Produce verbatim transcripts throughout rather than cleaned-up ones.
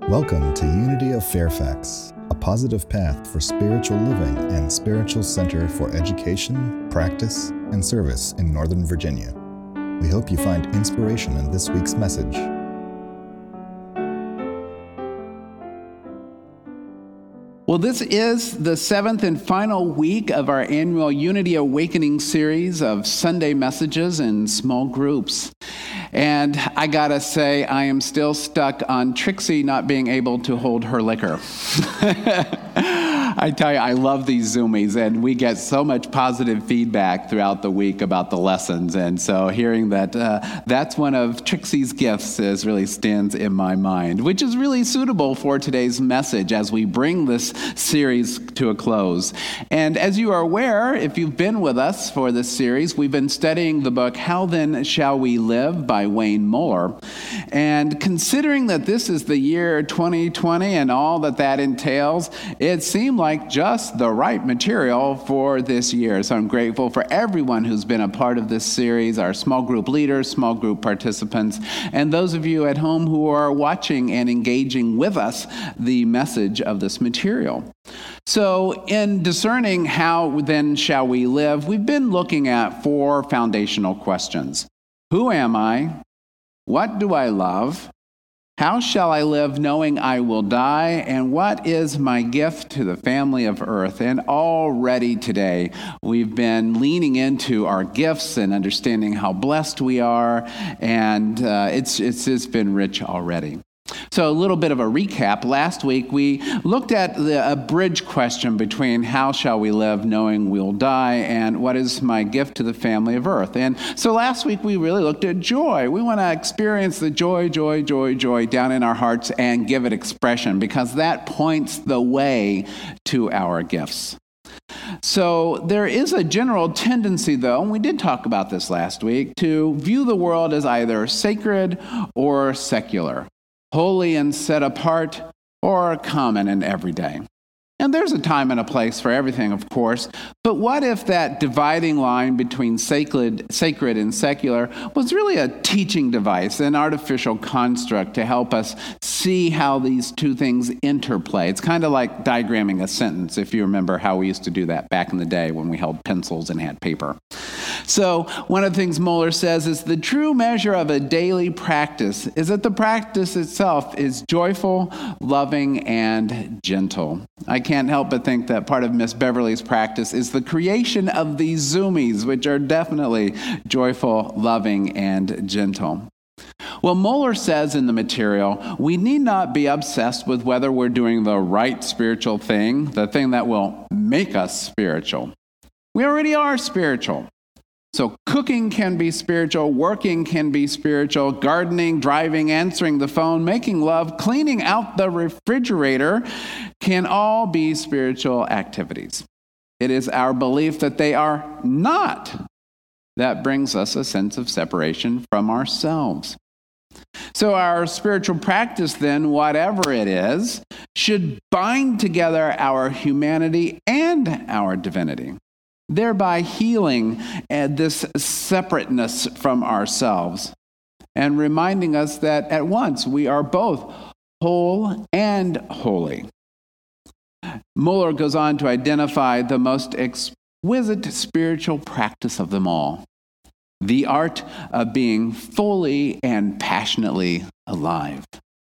Welcome to Unity of Fairfax, a positive path for spiritual living and spiritual center for education, practice, and service in Northern Virginia. We hope you find inspiration in this week's message. Well, this is the seventh and final week of our annual Unity Awakening series of Sunday messages in small groups. And I gotta say, I am still stuck on Trixie not being able to hold her liquor. I tell you, I love these Zoomies, and we get so much positive feedback throughout the week about the lessons. And so hearing that uh, that's one of Trixie's gifts is really stands in my mind, which is really suitable for today's message as we bring this series to a close. And as you are aware, if you've been with us for this series, we've been studying the book, How Then Shall We Live by Wayne Muller. And considering that this is the year twenty twenty and all that that entails, it seemed like just the right material for this year. So I'm grateful for everyone who's been a part of this series, our small group leaders, small group participants, and those of you at home who are watching and engaging with us the message of this material. So in discerning how then shall we live, we've been looking at four foundational questions. Who am I? What do I love? How shall I live knowing I will die? And what is my gift to the family of earth? And already today, we've been leaning into our gifts and understanding how blessed we are. And uh, it's, it's, it's been rich already. So a little bit of a recap. Last week, we looked at the, a bridge question between how shall we live knowing we'll die and what is my gift to the family of earth. And so last week, we really looked at joy. We want to experience the joy, joy, joy, joy down in our hearts and give it expression because that points the way to our gifts. So there is a general tendency, though, and we did talk about this last week, to view the world as either sacred or secular, holy and set apart, or common and everyday. And there's a time and a place for everything, of course, but what if that dividing line between sacred, sacred and secular was really a teaching device, an artificial construct to help us see how these two things interplay? It's kind of like diagramming a sentence, if you remember how we used to do that back in the day when we held pencils and had paper. So one of the things Muller says is the true measure of a daily practice is that the practice itself is joyful, loving, and gentle. I can't help but think that part of Miss Beverly's practice is the creation of these Zoomies, which are definitely joyful, loving, and gentle. Well, Muller says in the material, we need not be obsessed with whether we're doing the right spiritual thing, the thing that will make us spiritual. We already are spiritual. So cooking can be spiritual, working can be spiritual, gardening, driving, answering the phone, making love, cleaning out the refrigerator can all be spiritual activities. It is our belief that they are not that brings us a sense of separation from ourselves. So our spiritual practice then, whatever it is, should bind together our humanity and our divinity, thereby healing this separateness from ourselves and reminding us that at once we are both whole and holy. Muller goes on to identify the most exquisite spiritual practice of them all, the art of being fully and passionately alive.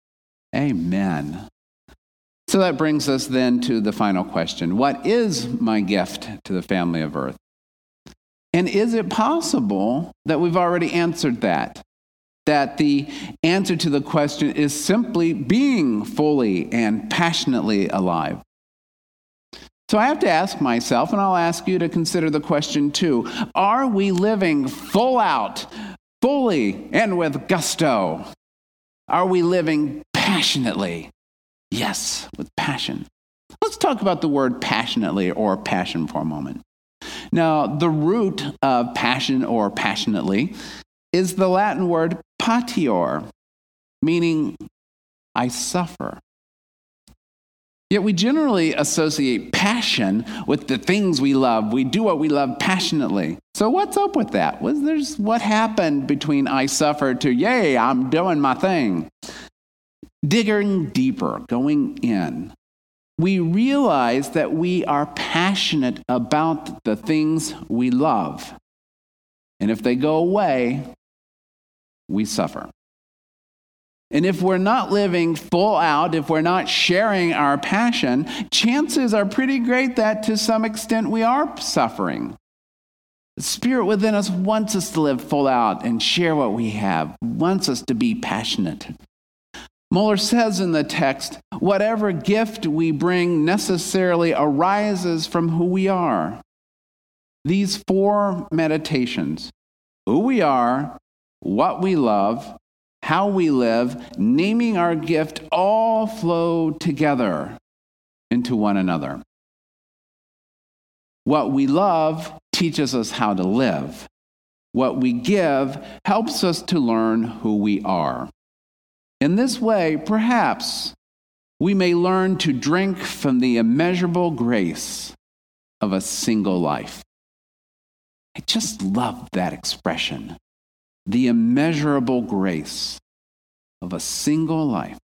Amen. So that brings us then to the final question. What is my gift to the family of earth? And is it possible that we've already answered that? That the answer to the question is simply being fully and passionately alive? So I have to ask myself, and I'll ask you to consider the question too, are we living full out, fully, and with gusto? Are we living passionately? Yes, with passion. Let's talk about the word passionately or passion for a moment. Now, the root of passion or passionately is the Latin word patior, meaning I suffer. Yet we generally associate passion with the things we love. We do what we love passionately. So what's up with that? Was there's what happened between I suffer to, yay, I'm doing my thing? digging deeper, going in, we realize that we are passionate about the things we love. And if they go away, we suffer. And if we're not living full out, if we're not sharing our passion, chances are pretty great that to some extent we are suffering. The Spirit within us wants us to live full out and share what we have, wants us to be passionate. Muller says in the text, whatever gift we bring necessarily arises from who we are. These four meditations, who we are, what we love, how we live, naming our gift, all flow together into one another. What we love teaches us how to live. What we give helps us to learn who we are. In this way, perhaps, we may learn to drink from the immeasurable grace of a single life. I just love that expression. The immeasurable grace of a single life.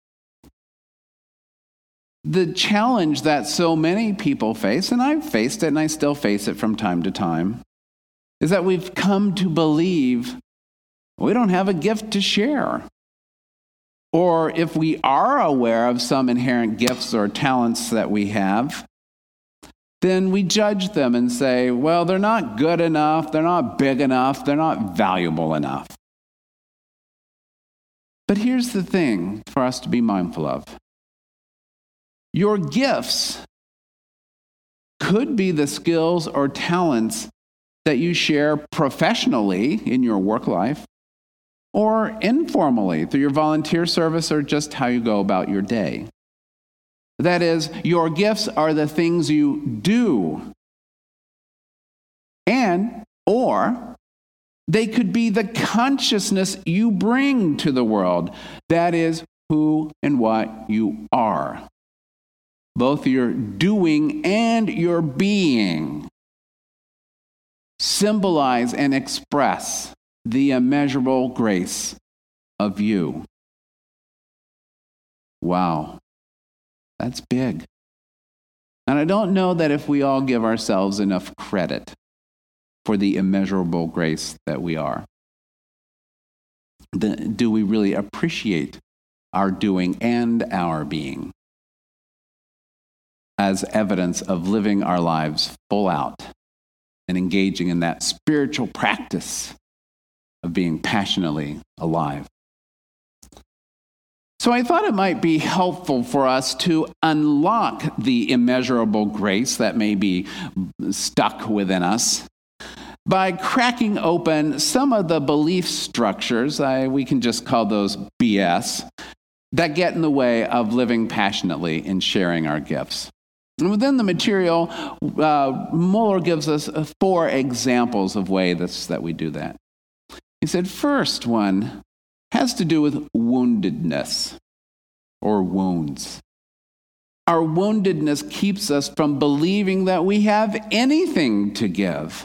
The challenge that so many people face, and I've faced it and I still face it from time to time, is that we've come to believe we don't have a gift to share. Or if we are aware of some inherent gifts or talents that we have, then we judge them and say, well, they're not good enough, they're not big enough, they're not valuable enough. But here's the thing for us to be mindful of. Your gifts could be the skills or talents that you share professionally in your work life, or informally through your volunteer service or just how you go about your day. That is, your gifts are the things you do, and or they could be the consciousness you bring to the world. That is, who and what you are. Both your doing and your being symbolize and express the immeasurable grace of you. Wow, that's big. And I don't know that if we all give ourselves enough credit for the immeasurable grace that we are. Do we really appreciate our doing and our being as evidence of living our lives full out and engaging in that spiritual practice of being passionately alive? So I thought it might be helpful for us to unlock the immeasurable grace that may be stuck within us by cracking open some of the belief structures, I, we can just call those B S, that get in the way of living passionately and sharing our gifts. And within the material, uh, Muller gives us four examples of ways that we do that. He said, first one has to do with woundedness or wounds. Our woundedness keeps us from believing that we have anything to give.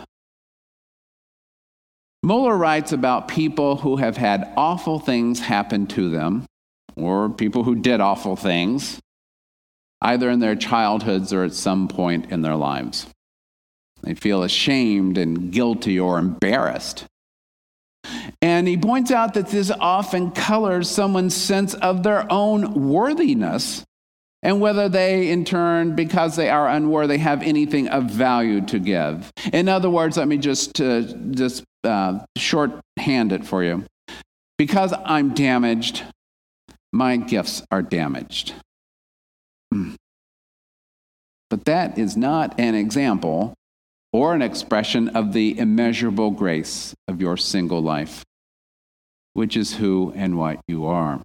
Muller writes about people who have had awful things happen to them, or people who did awful things, either in their childhoods or at some point in their lives. They feel ashamed and guilty or embarrassed. And he points out that this often colors someone's sense of their own worthiness and whether they, in turn, because they are unworthy, have anything of value to give. In other words, let me just, uh, just uh, shorthand it for you. Because I'm damaged, my gifts are damaged. But that is not an example or an expression of the immeasurable grace of your single life, which is who and what you are.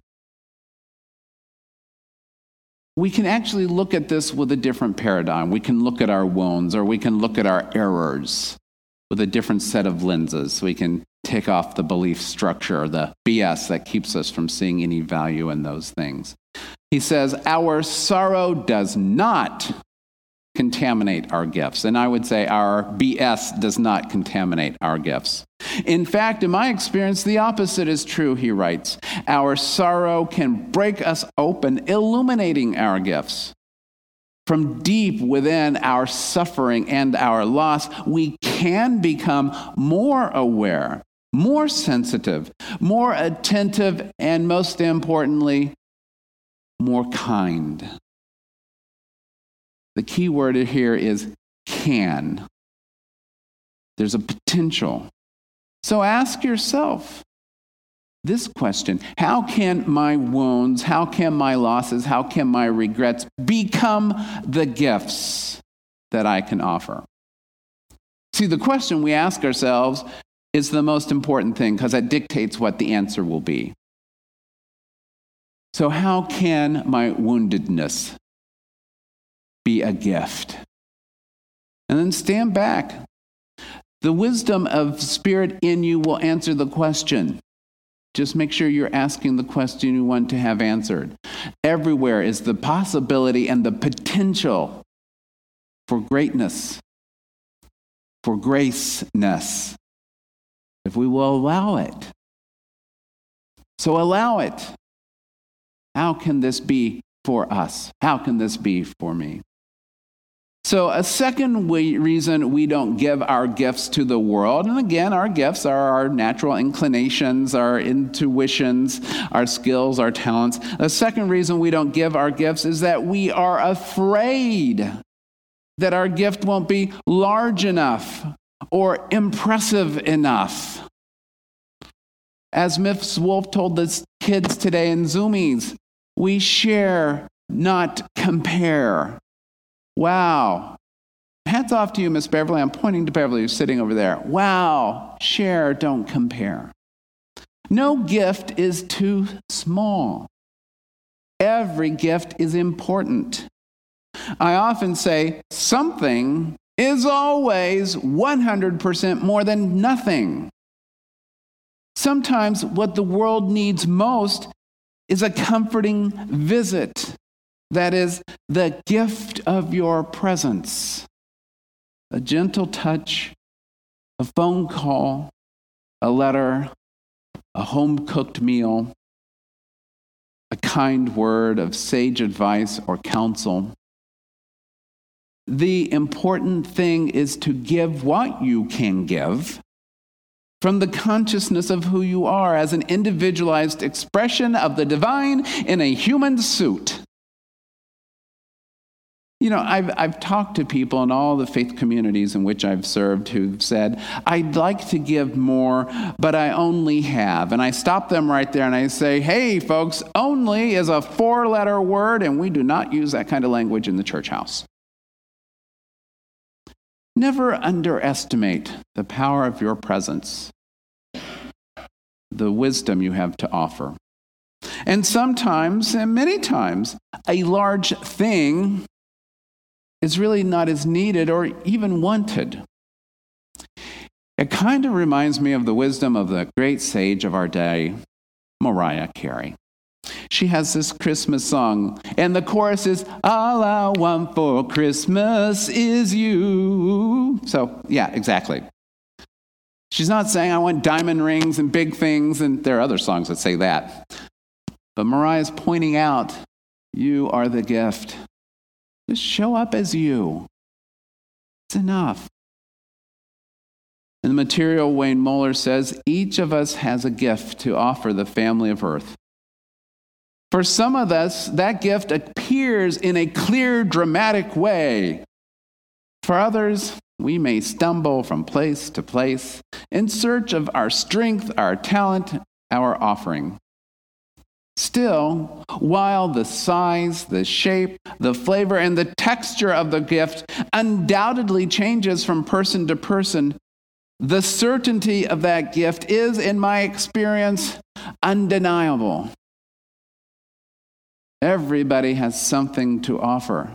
We can actually look at this with a different paradigm. We can look at our wounds, or we can look at our errors with a different set of lenses. We can take off the belief structure, the B S that keeps us from seeing any value in those things. He says, our sorrow does not contaminate our gifts. And I would say our B S does not contaminate our gifts. In fact, in my experience, the opposite is true, he writes. Our sorrow can break us open, illuminating our gifts. From deep within our suffering and our loss, we can become more aware, more sensitive, more attentive, and most importantly, more kind. The key word here is can. There's a potential. So ask yourself this question: how can my wounds, how can my losses, how can my regrets become the gifts that I can offer? See, the question we ask ourselves is the most important thing because it dictates what the answer will be. So how can my woundedness be a gift? And then stand back. The wisdom of Spirit in you will answer the question. Just make sure you're asking the question you want to have answered. Everywhere is the possibility and the potential for greatness, for graceness, if we will allow it. So allow it. How can this be for us? How can this be for me? So a second way, reason we don't give our gifts to the world, and again, our gifts are our natural inclinations, our intuitions, our skills, our talents. The second reason we don't give our gifts is that we are afraid that our gift won't be large enough or impressive enough. As Miss Wolf told the kids today in Zoomies, we share, not compare. Wow. Hats off to you, Miss Beverly. I'm pointing to Beverly, who's sitting over there. Wow. Share, don't compare. No gift is too small. Every gift is important. I often say something is always one hundred percent more than nothing. Sometimes what the world needs most is a comforting visit. That is the gift of your presence. A gentle touch, a phone call, a letter, a home-cooked meal, a kind word of sage advice or counsel. The important thing is to give what you can give from the consciousness of who you are as an individualized expression of the divine in a human suit. You know, I've, I've talked to people in all the faith communities in which I've served who've said, I'd like to give more, but I only have. And I stop them right there and I say, hey, folks, only is a four-letter word, and we do not use that kind of language in the church house. Never underestimate the power of your presence, the wisdom you have to offer. And sometimes, and many times, a large thing is really not as needed or even wanted. It kind of reminds me of the wisdom of the great sage of our day, Mariah Carey. She has this Christmas song, and the chorus is, all I want for Christmas is you. So, yeah, exactly. She's not saying I want diamond rings and big things, and there are other songs that say that. But Mariah's pointing out, you are the gift. Just show up as you. It's enough. In the Material, Wayne Muller says, each of us has a gift to offer the family of earth. For some of us, that gift appears in a clear, dramatic way. For others, we may stumble from place to place in search of our strength, our talent, our offering. Still, while the size, the shape, the flavor, and the texture of the gift undoubtedly changes from person to person, the certainty of that gift is, in my experience, undeniable. Everybody has something to offer.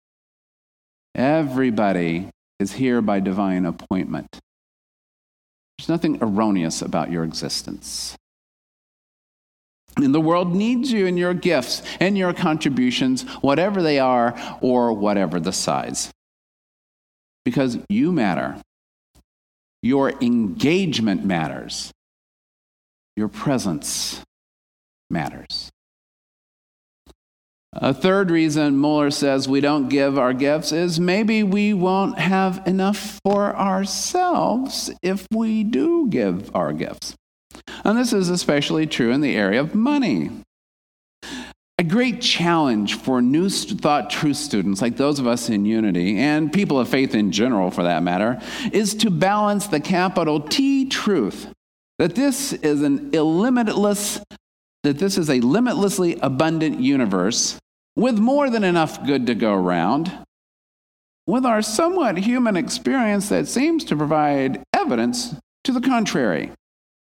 Everybody is here by divine appointment. There's nothing erroneous about your existence. And the world needs you and your gifts and your contributions, whatever they are or whatever the size. because you matter. Your engagement matters. Your presence matters. A third reason Mueller says we don't give our gifts is maybe we won't have enough for ourselves if we do give our gifts. And this is especially true in the area of money. A great challenge for New Thought Truth students, like those of us in Unity, and people of faith in general for that matter, is to balance the capital T truth, that this is an illimitless, that this is a limitlessly abundant universe with more than enough good to go around, with our somewhat human experience that seems to provide evidence to the contrary.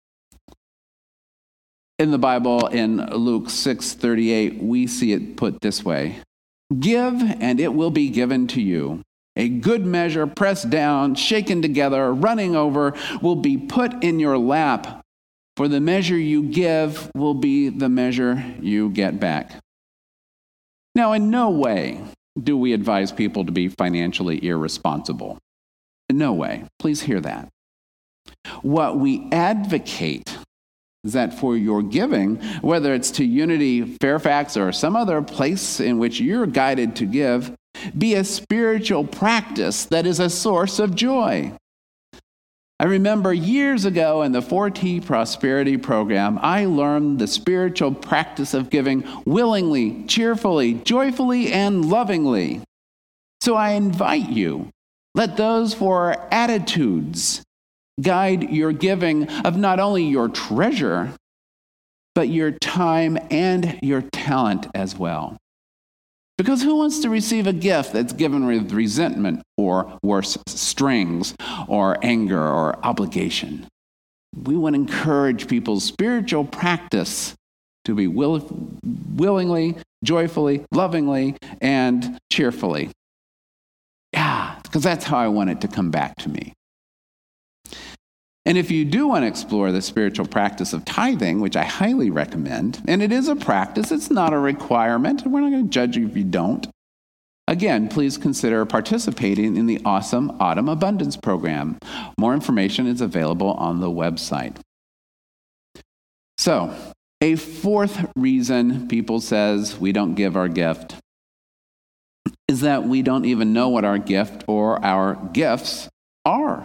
In the Bible, in Luke six thirty-eight, we see it put this way: "Give, and it will be given to you. A good measure, pressed down, shaken together, running over, will be put in your lap. For the measure you give will be the measure you get back." Now, in no way do we advise people to be financially irresponsible. In no way. Please hear that. What we advocate is that for your giving, whether it's to Unity Fairfax or some other place in which you're guided to give, be a spiritual practice that is a source of joy. I remember years ago in the four T Prosperity Program, I learned the spiritual practice of giving willingly, cheerfully, joyfully, and lovingly. So I invite you, let those four attitudes guide your giving of not only your treasure, but your time and your talent as well. Because who wants to receive a gift that's given with resentment or worse, strings or anger or obligation? We want to encourage people's spiritual practice to be will, willingly, joyfully, lovingly, and cheerfully. Yeah, because that's how I want it to come back to me. And if you do want to explore the spiritual practice of tithing, which I highly recommend, and it is a practice, it's not a requirement, and we're not going to judge you if you don't. Again, please consider participating in the awesome Autumn Abundance Program. More information is available on the website. So, a fourth reason people says we don't give our gift is that we don't even know what our gift or our gifts are.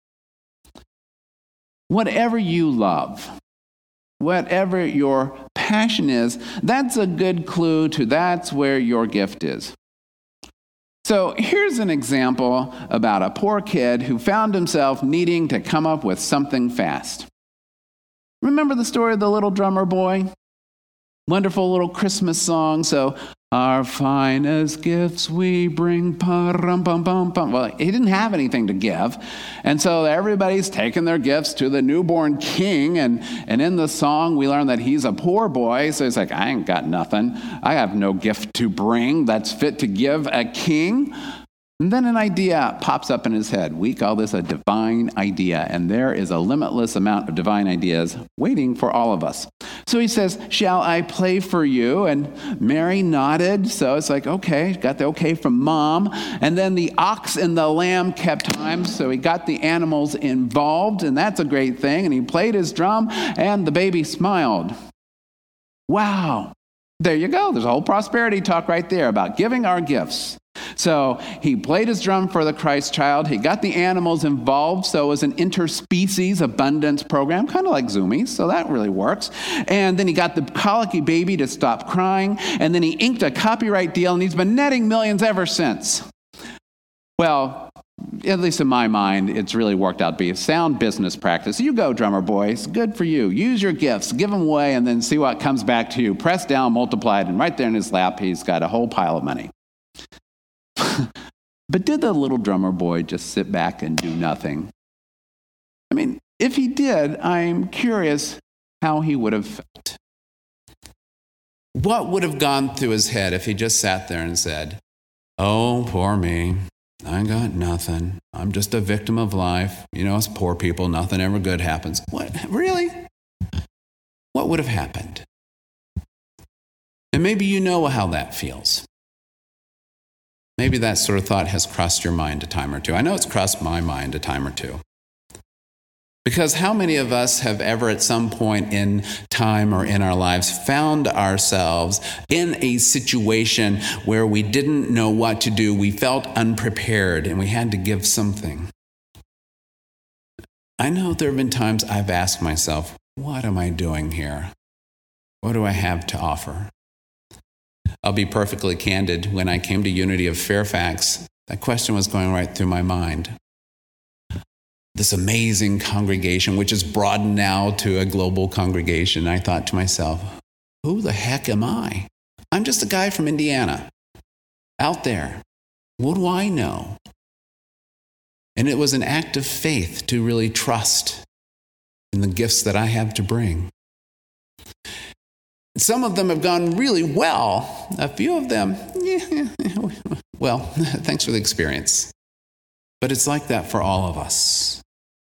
Whatever you love, whatever your passion is, that's a good clue to that's where your gift is. So here's an example about a poor kid who found himself needing to come up with something fast. Remember the story of the little drummer boy? Wonderful little Christmas song. So, our finest gifts we bring, pa-rum, pum, pum, pum. Well, he didn't have anything to give. And so everybody's taking their gifts to the newborn king. And, and in the song, we learn that he's a poor boy. So he's like, I ain't got nothing. I have no gift to bring that's fit to give a king. And then an idea pops up in his head. We call this a divine idea, and there is a limitless amount of divine ideas waiting for all of us. So he says, shall I play for you? And Mary nodded, so it's like, okay, got the okay from mom. And then the ox and the lamb kept time, so he got the animals involved, and that's a great thing. And he played his drum, and the baby smiled. Wow. There you go. There's a whole prosperity talk right there about giving our gifts. So he played his drum for the Christ child. He got the animals involved. So it was an interspecies abundance program, kind of like Zoomies. So that really works. And then he got the colicky baby to stop crying. And then he inked a copyright deal, and he's been netting millions ever since. Well, at least in my mind, it's really worked out to be a sound business practice. You go, drummer boys. Good for you. Use your gifts. Give them away, and then see what comes back to you. Press down, multiplied, and right there in his lap, he's got a whole pile of money. But did the little drummer boy just sit back and do nothing? I mean, if he did, I'm curious how he would have felt. What would have gone through his head if he just sat there and said, oh, poor me. I got nothing. I'm just a victim of life. You know, it's poor people. Nothing ever good happens. What? Really? What would have happened? And maybe you know how that feels. Maybe that sort of thought has crossed your mind a time or two. I know it's crossed my mind a time or two. Because how many of us have ever at some point in time or in our lives found ourselves in a situation where we didn't know what to do, we felt unprepared, and we had to give something? I know there have been times I've asked myself, what am I doing here? What do I have to offer? I'll be perfectly candid. When I came to Unity of Fairfax, that question was going right through my mind. This amazing congregation, which has broadened now to a global congregation, I thought to myself, who the heck am I? I'm just a guy from Indiana, out there. What do I know? And it was an act of faith to really trust in the gifts that I have to bring. Some of them have gone really well. A few of them, yeah, well, thanks for the experience. But it's like that for all of us.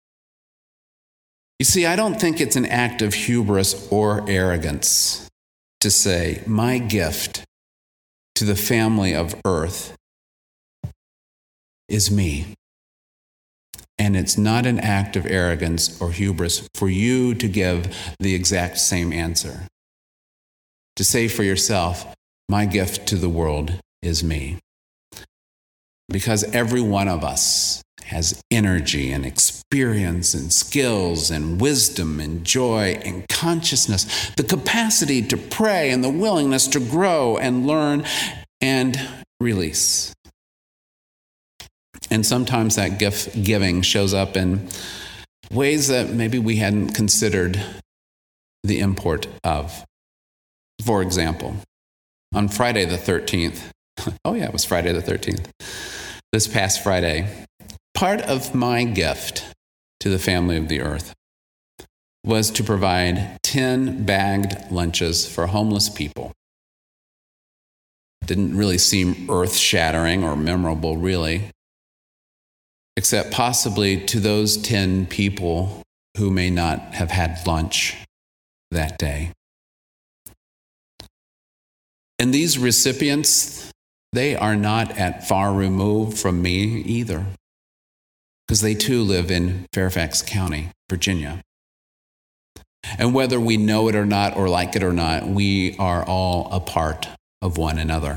You see, I don't think it's an act of hubris or arrogance to say, my gift to the family of earth is me. And it's not an act of arrogance or hubris for you to give the exact same answer. To say for yourself, my gift to the world is me. Because every one of us has energy and experience and skills and wisdom and joy and consciousness, the capacity to pray and the willingness to grow and learn and release. And sometimes that gift giving shows up in ways that maybe we hadn't considered the import of. For example, on Friday the thirteenth, oh yeah, it was Friday the thirteenth, this past Friday, part of my gift to the family of the earth was to provide ten bagged lunches for homeless people. Didn't really seem earth-shattering or memorable, really, except possibly to those ten people who may not have had lunch that day. And these recipients, they are not at far removed from me either, because they too live in Fairfax County, Virginia. And whether we know it or not, or like it or not, we are all a part of one another.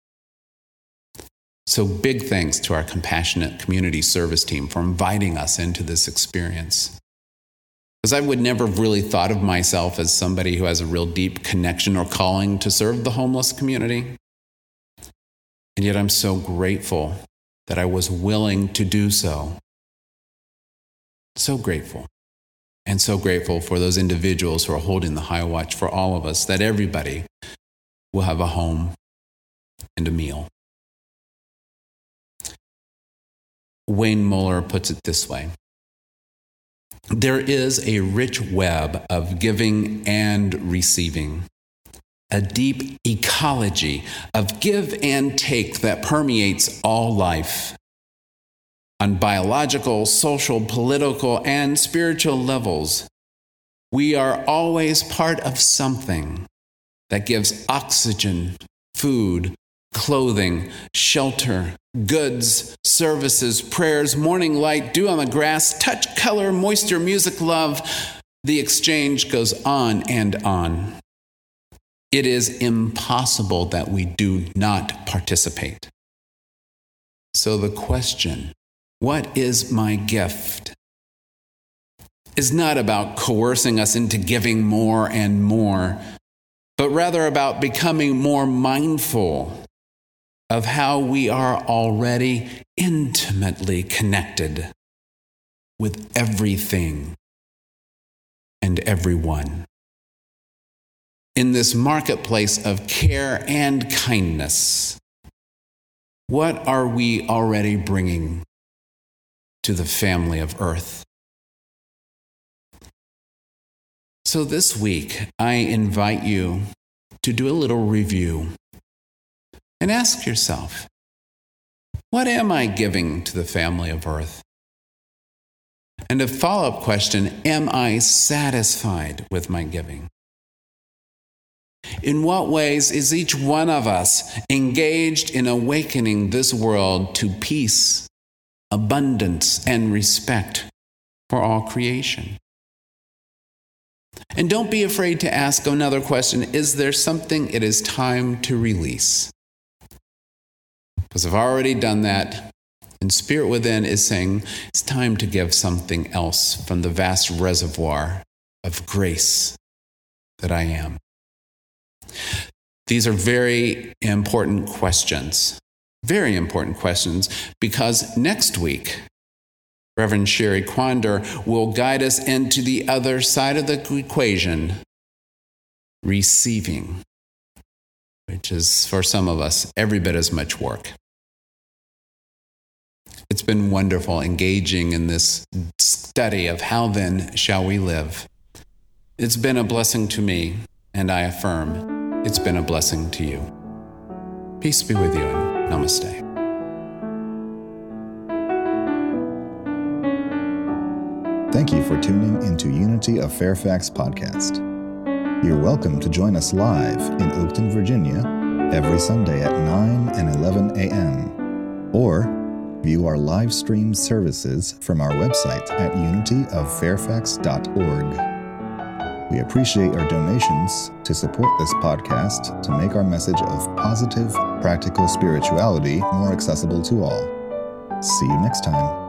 So big thanks to our compassionate community service team for inviting us into this experience. Because I would never have really thought of myself as somebody who has a real deep connection or calling to serve the homeless community. And yet I'm so grateful that I was willing to do so. So grateful. And so grateful for those individuals who are holding the high watch for all of us, that everybody will have a home and a meal. Wayne Muller puts it this way: there is a rich web of giving and receiving, a deep ecology of give and take that permeates all life. On biological, social, political, and spiritual levels, we are always part of something that gives oxygen, food, clothing, shelter, goods, services, prayers, morning light, dew on the grass, touch, color, moisture, music, love. The exchange goes on and on. It is impossible that we do not participate. So the question, what is my gift, is not about coercing us into giving more and more, but rather about becoming more mindful of how we are already intimately connected with everything and everyone. In this marketplace of care and kindness, what are we already bringing to the family of earth? So this week, I invite you to do a little review and ask yourself, what am I giving to the family of earth? And a follow-up question, am I satisfied with my giving? In what ways is each one of us engaged in awakening this world to peace, abundance, and respect for all creation? And don't be afraid to ask another question. Is there something it is time to release? Because I've already done that, and Spirit Within is saying it's time to give something else from the vast reservoir of grace that I am. These are very important questions, very important questions, because next week, Reverend Sherry Quander will guide us into the other side of the equation, receiving, which is for some of us every bit as much work. It's been wonderful engaging in this study of how then shall we live. It's been a blessing to me, and I affirm it's been a blessing to you. Peace be with you, and namaste. Thank you for tuning into Unity of Fairfax podcast. You're welcome to join us live in Oakton, Virginia, every Sunday at nine and eleven a.m. or view our live stream services from our website at unity of fairfax dot org. We appreciate our donations to support this podcast to make our message of positive, practical spirituality more accessible to all. See you next time.